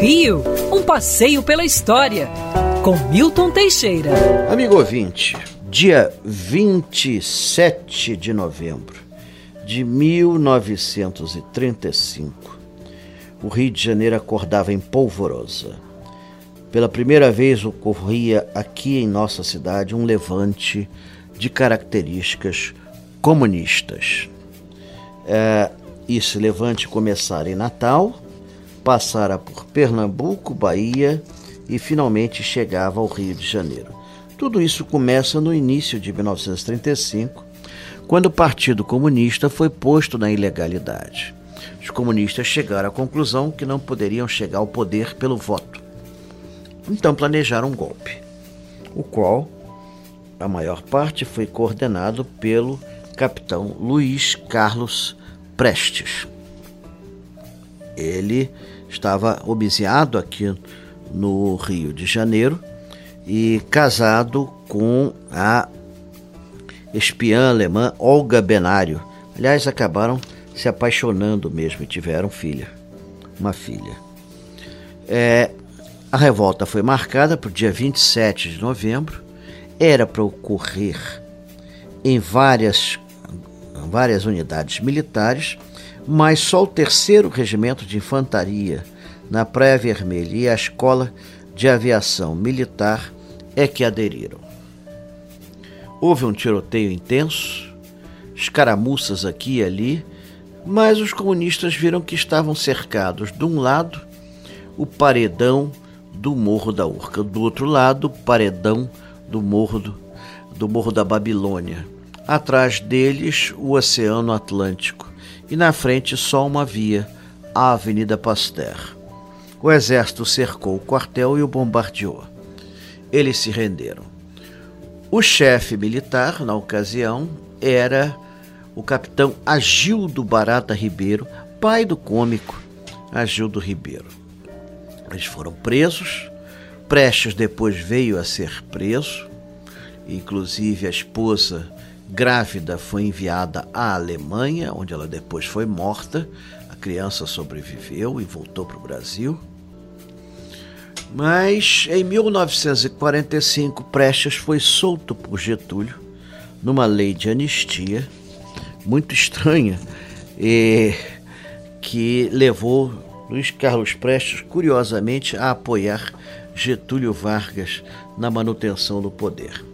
Rio, um passeio pela história, com Milton Teixeira. Amigo ouvinte, dia 27 de novembro de 1935, o Rio de Janeiro acordava em polvorosa. Pela primeira vez ocorria aqui em nossa cidade um levante de características comunistas. Esse levante começara em Natal, passara por Pernambuco, Bahia e finalmente chegava ao Rio de Janeiro. Tudo isso começa no início de 1935, quando o Partido Comunista foi posto na ilegalidade. Os comunistas chegaram à conclusão que não poderiam chegar ao poder pelo voto. Então planejaram um golpe, o qual a maior parte foi coordenado pelo capitão Luiz Carlos Prestes. Ele estava obsequiado aqui no Rio de Janeiro e casado com a espiã alemã Olga Benário. Aliás, acabaram se apaixonando mesmo e tiveram uma filha. A revolta foi marcada para o dia 27 de novembro. Era para ocorrer em várias unidades militares, mas só o 3º Regimento de Infantaria na Praia Vermelha e a Escola de Aviação Militar é que aderiram. Houve um tiroteio intenso, escaramuças aqui e ali, mas os comunistas viram que estavam cercados, de um lado, o paredão do Morro da Urca, do outro lado, o paredão do Morro da Babilônia. Atrás deles, o Oceano Atlântico. E na frente, só uma via, a Avenida Pasteur. O exército cercou o quartel e o bombardeou. Eles se renderam. O chefe militar, na ocasião, era o capitão Agildo Barata Ribeiro, pai do cômico Agildo Ribeiro. Eles foram presos. Prestes depois veio a ser preso. Inclusive a esposa grávida foi enviada à Alemanha, onde ela depois foi morta. A criança sobreviveu e voltou para o Brasil. Mas em 1945, Prestes foi solto por Getúlio numa lei de anistia muito estranha, que levou Luiz Carlos Prestes, curiosamente, a apoiar Getúlio Vargas na manutenção do poder.